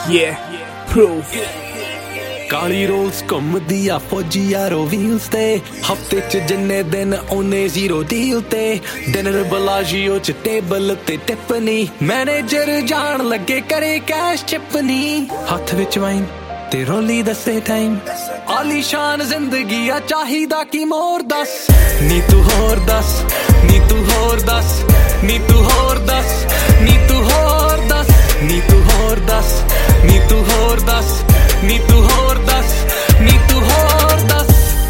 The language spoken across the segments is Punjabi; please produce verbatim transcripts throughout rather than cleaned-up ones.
Yeah, proof. ਕਾਲੀ ਰੋਲਸ ਘੁੰਮਦੀ ਆ ਫੌਜੀ ਯਾਰੋ ਵੀਲਸ ਤੇ ਹਫਤੇ ਚ ਜਿੰਨੇ ਦਿਨ ਉਹਨੇ ਜ਼ੀਰੋ ਡੀਲ ਤੇ ਡਿਨਰ ਬਲਾਜੀਓ ਚ ਟੇਬਲ ਤੇ ਟਿਫਨੀ ਮੈਨੇਜਰ ਜਾਣ ਲੱਗੇ ਕਰੇ ਕੈਸ਼ ਚਿਪਨੀ ਹੱਥ ਵਿੱਚ ਵਾਈਨ ਤੇ ਰੋਲੀ ਦੱਸੇ ਟਾਈਮ ਆਲੀਸ਼ਾਨ ਜ਼ਿੰਦਗੀ ਆ ਚਾਹੀਦਾ ਕੀ ਮੋਰ ਦੱਸ ਨੀ ਤੂੰ ਹੋਰ ਦੱਸ ਨੀ ਤੂੰ ਹੋਰ ਦੱਸ ਨੀ ਤੂੰ ਹੋਰ ਦੱਸ ਨੀ ਤੂੰ ਹੋਰ ਦੱਸ ਨੀ ਤੂੰ ਹੋਰ ਦੱਸ ਨੀ ਤੂੰ ਹੋਰ ਦੱਸ ਨੀ ਤੂੰ ਹੋਰ ਦੱਸ ਨੀ ਤੂੰ ਹੋਰ ਦੱਸ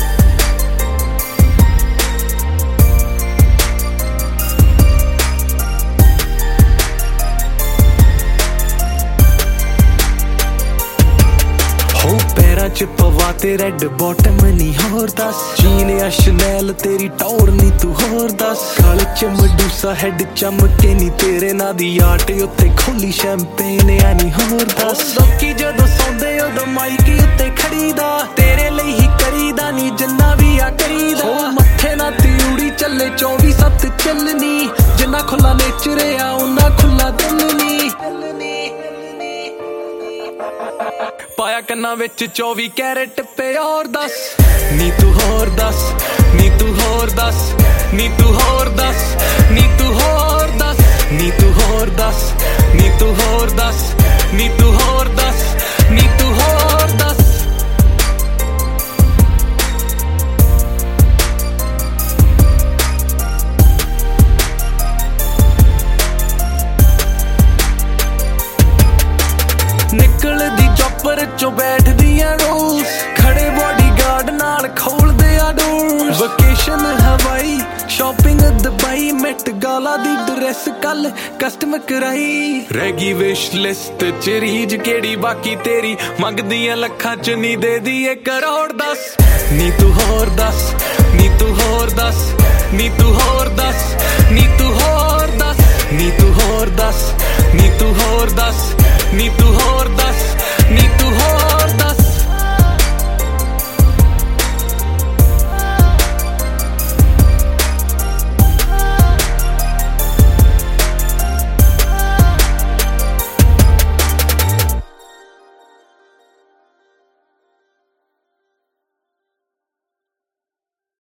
ਹੋ ਪੈਰਾਂ ਚ ਪਵਾ ਤੇ ਰੈਡ ਬੋਟਮ ਨੀ ਹੋਰ ਦੱਸ ਜੀਨ ਆ ਸ਼ਨੈਲ ਤੇਰੀ ਟੌਰ ਨੀ ਤੂੰ ਹੋਰ ਦੱਸ ਕਾਲੇ ਚ ਮਡੂਸਾ ਹੈਡ ਚਮਕੇ ਨੀ ਤੇਰੇ ਨਾਂ ਦੀ ਆਟ ਉੱਤੇ ਖੋਲੀ ਸ਼ੈਂਪੇਨ ਆ ਨੀ ਹੋਰ ਦੱਸ ਲੋਕੀ ਜਦੋਂ ਸੌਂਦੇ ਉਦੋਂ ਮਾਈਕ ਉੱਤੇ ਖੜੀਦਾ ਤੇਰੇ ਲਈ ਹੀ ਕਰੀਦਾ ਨੀ ਜਿੰਨਾ ਵੀ ਆ ਕਰੀਦਾ ਹੋ ਮੱਥੇ ਨਾ ਤਿਉੜੀ ਚੱਲੇ ਚੌਵੀ ਸੱਤ ਚੱਲਣੀ ਜਿੰਨਾ ਖੁੱਲਾ ਨੇਚਰ ਆ ਉਹਨਾਂ ਖੁੱਲਾ ਦਿਲ ਨੀ ਪਾਇਆ ਕੰਨਾਂ ਵਿੱਚ ਚੌਵੀ ਕੈਰਟ ਪਿਓਰ ਦੱਸ ਨੀ ਤੂੰ ਹੋਰ ਦੱਸ ਨੀ ਤੂੰ ਹੋਰ ਦੱਸ ਨੀ ਤੂੰ ਹੋਰ ਦੱਸ ਨੀ ਤੂੰ ਹੋਰ ਦੱਸ ਨੀ ਤੂੰ ਹੋਰ ਦੱਸ ਨੀ ਤੂੰ ਹੋਰ ਦੱਸ ਨੀ ਤੂੰ ਹੋਰ ਦੱਸ ਨੀ ਤੂੰ ਹੋਰ ਦੱਸ ਨਿਕਲਦੀ ਚੌਪਰ ਚੋਂ ਬੈਠਦੀਆਂ ਰੋਜ਼ ਖੜੇ ਬਾਡੀਗਾਰਡ ਨਾਲ ਖੋਲਦੇ ਆ door vacation Hawaii shopping Dubai Met Gala ਦੀ ਡਰੈਸ ਕੱਲ ਕਸਟਮ ਕਰਾਈ ਰਹਿ ਗਈ ਵਿਸ਼ ਲਿਸਟ ਚ ਰੀਜ ਕਿਹੜੀ ਬਾਕੀ ਤੇਰੀ ਮੰਗਦੀਆਂ ਲੱਖਾਂ ਚ ਨੀ ਦੇ ਦੀਏ ਕਰੋੜ ਦੱਸ ਨੀ ਤੂੰ ਹੋਰ ਦੱਸ ਨੀ ਤੂੰ ਹੋਰ ਦੱਸ ਨੀ ਤੂੰ ਹੋਰ ਦੱਸ ਨੀ ਤੂੰ ਹੋਰ ਦੱਸ ਨੀ ਤੂੰ ਹੋਰ ਦੱਸ ਨੀ ਤੂੰ ਹੋਰ ਦੱਸ ਨੀ ਤੂੰ ਹੋਰ ਦੱਸ ਨੀ ਤੂੰ ਹੋਰ